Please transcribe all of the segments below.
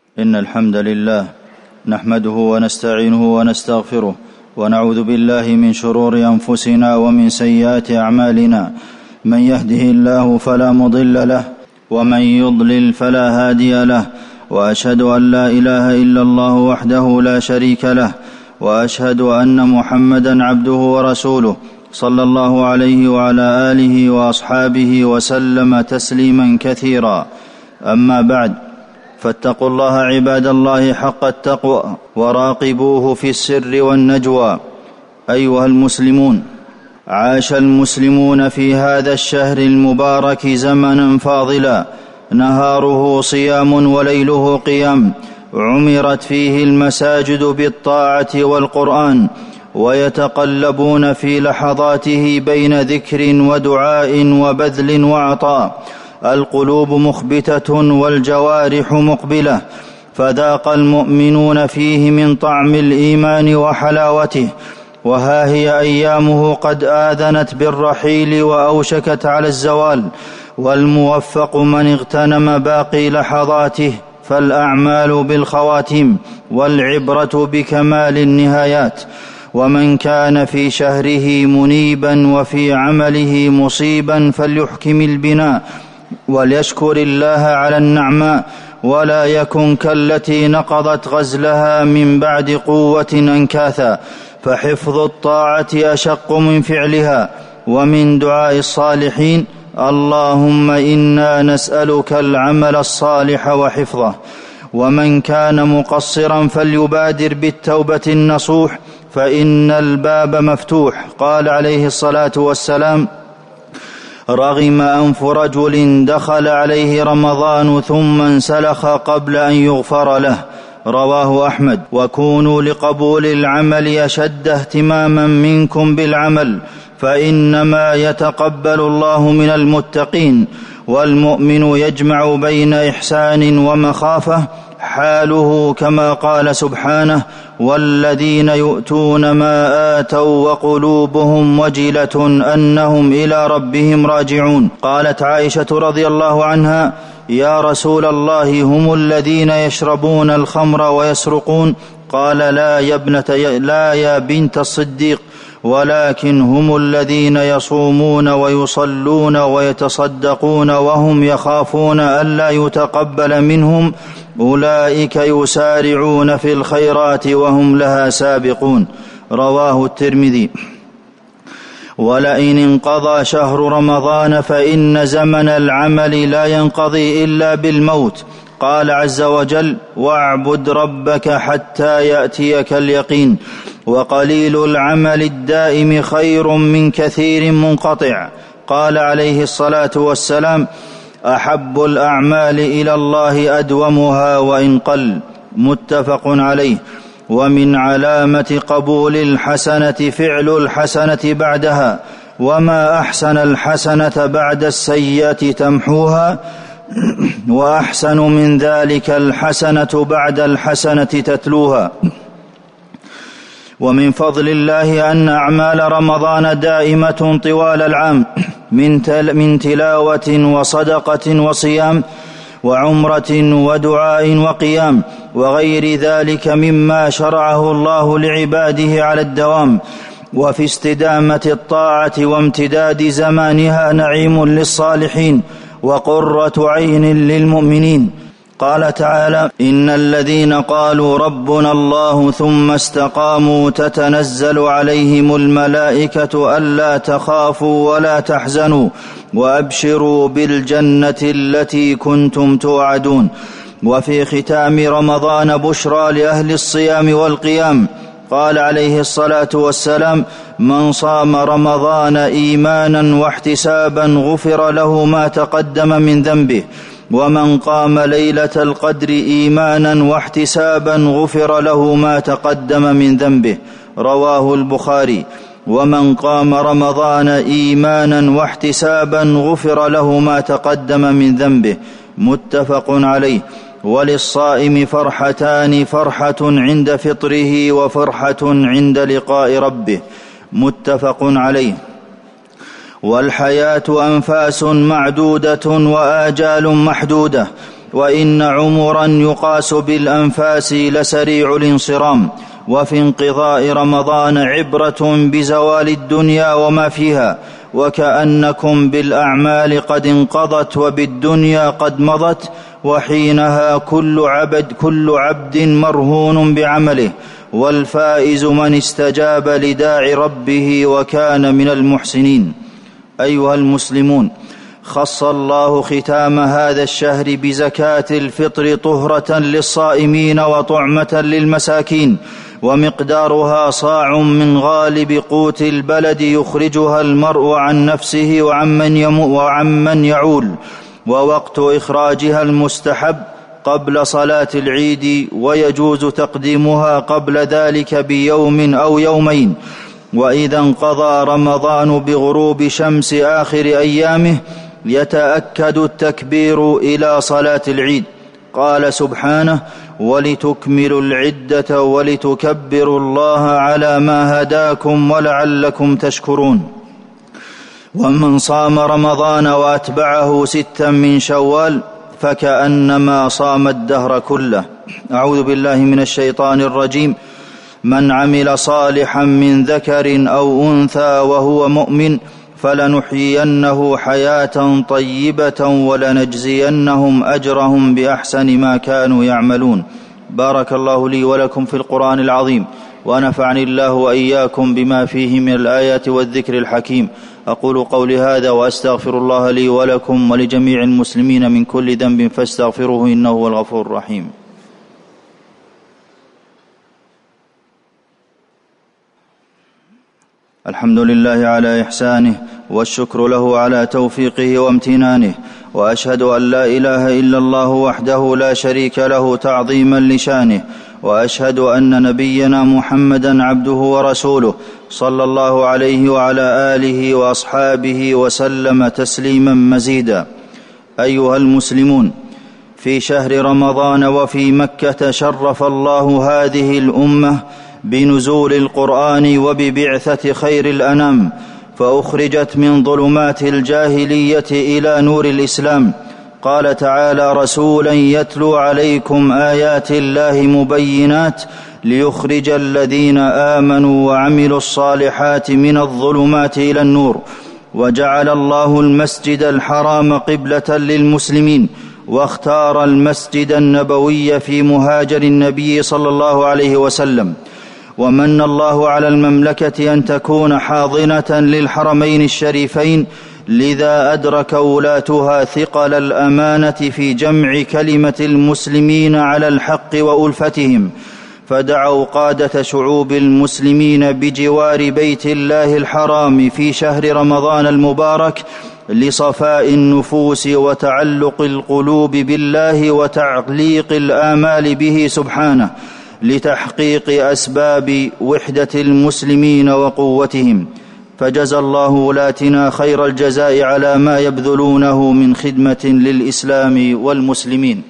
إن الحمد لله نحمده ونستعينه ونستغفره ونعوذ بالله من شرور أنفسنا ومن سيئات أعمالنا. من يهده الله فلا مضل له ومن يضلل فلا هادي له، وأشهد أن لا إله إلا الله وحده لا شريك له، وأشهد أن محمدا عبده ورسوله صلى الله عليه وعلى آله وأصحابه وسلم تسليما كثيرا. أما بعد، فاتقوا الله عباد الله حق التقوى وراقبوه في السر والنجوى. أيها المسلمون، عاش المسلمون في هذا الشهر المبارك زمنا فاضلا، نهاره صيام وليله قيام، عمرت فيه المساجد بالطاعة والقرآن، ويتقلبون في لحظاته بين ذكر ودعاء وبذل وعطاء، القلوب مخبتة والجوارح مقبلة، فذاق المؤمنون فيه من طعم الإيمان وحلاوته. وها هي أيامه قد آذنت بالرحيل وأوشكت على الزوال، والموفق من اغتنم باقي لحظاته، فالأعمال بالخواتيم والعبرة بكمال النهايات. ومن كان في شهره منيبا وفي عمله مصيبا فليحكم البناء وليشكر الله على النعماء، ولا يكن كالتي نقضت غزلها من بعد قوة أنكاثا، فحفظ الطاعة أشق من فعلها. ومن دعاء الصالحين: اللهم إنا نسألك العمل الصالح وحفظه. ومن كان مقصرا فليبادر بالتوبة النصوح، فإن الباب مفتوح. قال عليه الصلاة والسلام: رغم أنف رجل دخل عليه رمضان ثم انسلخ قبل أن يغفر له. رواه أحمد. وكونوا لقبول العمل أشد اهتماما منكم بالعمل، فإنما يتقبل الله من المتقين. والمؤمن يجمع بين إحسان ومخافة، حاله كما قال سبحانه: والذين يؤتون ما آتوا وقلوبهم وجلة أنهم إلى ربهم راجعون. قالت عائشة رضي الله عنها: يا رسول الله، هم الذين يشربون الخمر ويسرقون؟ قال: لا يا بنت الصديق، ولكن هم الذين يصومون ويصلون ويتصدقون وهم يخافون ألا يتقبل منهم، أولئك يسارعون في الخيرات وهم لها سابقون. رواه الترمذي. ولئن انقضى شهر رمضان فإن زمن العمل لا ينقضي إلا بالموت. قال عز وجل: واعبد ربك حتى يأتيك اليقين. وقليل العمل الدائم خير من كثير منقطع. قال عليه الصلاة والسلام: أحب الأعمال إلى الله أدومها وإن قل. متفق عليه. ومن علامة قبول الحسنة فعل الحسنة بعدها، وما أحسن الحسنة بعد السيئة تمحوها، وأحسن من ذلك الحسنة بعد الحسنة تتلوها. ومن فضل الله أن أعمال رمضان دائمة طوال العام، من تلاوة وصدقة وصيام وعمرة ودعاء وقيام وغير ذلك مما شرعه الله لعباده على الدوام. وفي استدامة الطاعة وامتداد زمانها نعيم للصالحين وقرة عين للمؤمنين. قال تعالى: إن الذين قالوا ربنا الله ثم استقاموا تتنزل عليهم الملائكة ألا تخافوا ولا تحزنوا وأبشروا بالجنة التي كنتم توعدون. وفي ختام رمضان بشرى لأهل الصيام والقيام. قال عليه الصلاة والسلام: من صام رمضان إيمانا واحتسابا غفر له ما تقدم من ذنبه، ومن قام ليلة القدر إيمانا واحتسابا غفر له ما تقدم من ذنبه. رواه البخاري. ومن قام رمضان إيمانا واحتسابا غفر له ما تقدم من ذنبه. متفق عليه. وللصائم فرحتان: فرحة عند فطره وفرحة عند لقاء ربه. متفق عليه. والحياة أنفاس معدودة وآجال محدودة، وإن عمرا يقاس بالأنفاس لسريع الانصرام. وفي انقضاء رمضان عبرة بزوال الدنيا وما فيها، وكأنكم بالأعمال قد انقضت وبالدنيا قد مضت، وحينها كل عبد مرهون بعمله، والفائز من استجاب لداعي ربه وكان من المحسنين. أيها المسلمون، خص الله ختام هذا الشهر بزكاة الفطر طهرة للصائمين وطعمة للمساكين، ومقدارها صاع من غالب قوت البلد يخرجها المرء عن نفسه وعمن يعول. ووقت إخراجها المستحب قبل صلاة العيد، ويجوز تقديمها قبل ذلك بيوم أو يومين. وإذا انقضى رمضان بغروب شمس آخر أيامه يتأكد التكبير إلى صلاة العيد. قال سبحانه: ولتكملوا العدة ولتكبروا الله على ما هداكم ولعلكم تشكرون. ومن صام رمضان وأتبعه 6 من شوال فكأنما صام الدهر كله. أعوذ بالله من الشيطان الرجيم. من عمل صالحا من ذكر أو أنثى وهو مؤمن فلنحيينه حياة طيبة ولنجزينهم أجرهم بأحسن ما كانوا يعملون. بارك الله لي ولكم في القرآن العظيم، ونفعني الله وإياكم بما فيه من الآيات والذكر الحكيم. أقول قولي هذا وأستغفر الله لي ولكم ولجميع المسلمين من كل ذنب فاستغفروه إنه هو الغفور الرحيم. الحمد لله على إحسانه، والشكر له على توفيقه وامتنانه، وأشهد أن لا إله إلا الله وحده لا شريك له تعظيما لشانه، وأشهد أن نبينا محمدا عبده ورسوله صلى الله عليه وعلى آله وأصحابه وسلم تسليما مزيدا. أيها المسلمون، في شهر رمضان وفي مكة شرف الله هذه الأمة بنزول القرآن وببعثة خير الأنام، فأخرجت من ظلمات الجاهلية إلى نور الإسلام. قال تعالى: رسولا يتلو عليكم آيات الله مبينات ليخرج الذين آمنوا وعملوا الصالحات من الظلمات إلى النور. وجعل الله المسجد الحرام قبلة للمسلمين، واختار المسجد النبوي في مهاجر النبي صلى الله عليه وسلم. ومن الله على المملكة أن تكون حاضنة للحرمين الشريفين، لذا أدرك ولاتها ثقل الأمانة في جمع كلمة المسلمين على الحق وألفتهم، فدعوا قادة شعوب المسلمين بجوار بيت الله الحرام في شهر رمضان المبارك لصفاء النفوس وتعلق القلوب بالله وتعليق الآمال به سبحانه، لتحقيق أسباب وحدة المسلمين وقوتهم. فجزى الله ولاتنا خير الجزاء على ما يبذلونه من خدمة للإسلام والمسلمين.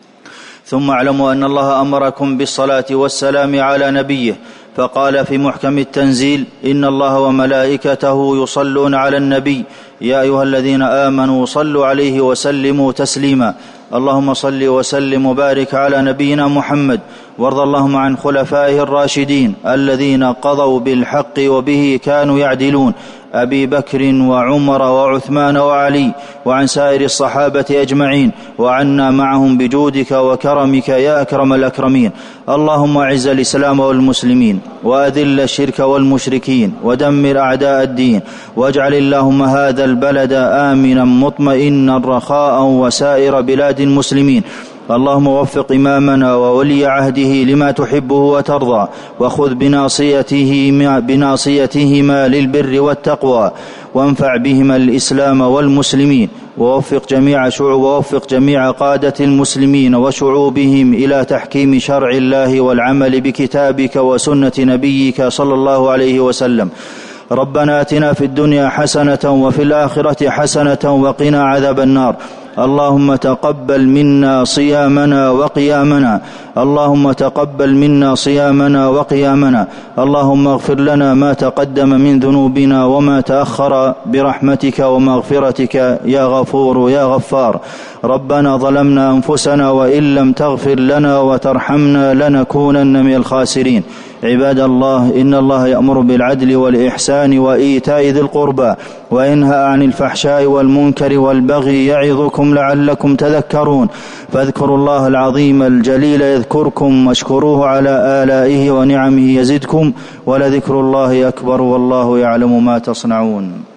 ثم اعلموا أن الله أمركم بالصلاة والسلام على نبيه، فقال في محكم التنزيل: إن الله وملائكته يصلون على النبي يا أيها الذين آمنوا صلوا عليه وسلموا تسليما. اللهم صل وسلم وبارك على نبينا محمد، وارض اللهم عن خلفائه الراشدين الذين قضوا بالحق وبه كانوا يعدلون، أبي بكر وعمر وعثمان وعلي، وعن سائر الصحابة أجمعين، وعنا معهم بجودك وكرمك يا أكرم الأكرمين. اللهم أعز الإسلام والمسلمين، وأذل الشرك والمشركين، ودمر أعداء الدين، واجعل اللهم هذا البلد آمنا مطمئنا رخاء وسائر بلاد المسلمين. اللهم وفق إمامنا وولي عهده لما تحبه وترضى، وخذ بناصيتهما للبر والتقوى، وانفع بهما الإسلام والمسلمين، ووفق جميع قادة المسلمين وشعوبهم إلى تحكيم شرع الله والعمل بكتابك وسنة نبيك صلى الله عليه وسلم. ربنا آتنا في الدنيا حسنة وفي الآخرة حسنة وقنا عذاب النار. اللهم تقبل منا صيامنا وقيامنا، اللهم تقبل منا صيامنا وقيامنا، اللهم اغفر لنا ما تقدم من ذنوبنا وما تأخر برحمتك ومغفرتك يا غفور يا غفار. ربنا ظلمنا أنفسنا وإن لم تغفر لنا وترحمنا لنكونن من الخاسرين. عباد الله، إن الله يأمر بالعدل والإحسان وإيتاء ذي القربى وينهى عن الفحشاء والمنكر والبغي يعظكم لعلكم تذكرون. فاذكروا الله العظيم الجليل يذكركم واشكروه على آلائه ونعمه يزدكم، ولذكر الله أكبر والله يعلم ما تصنعون.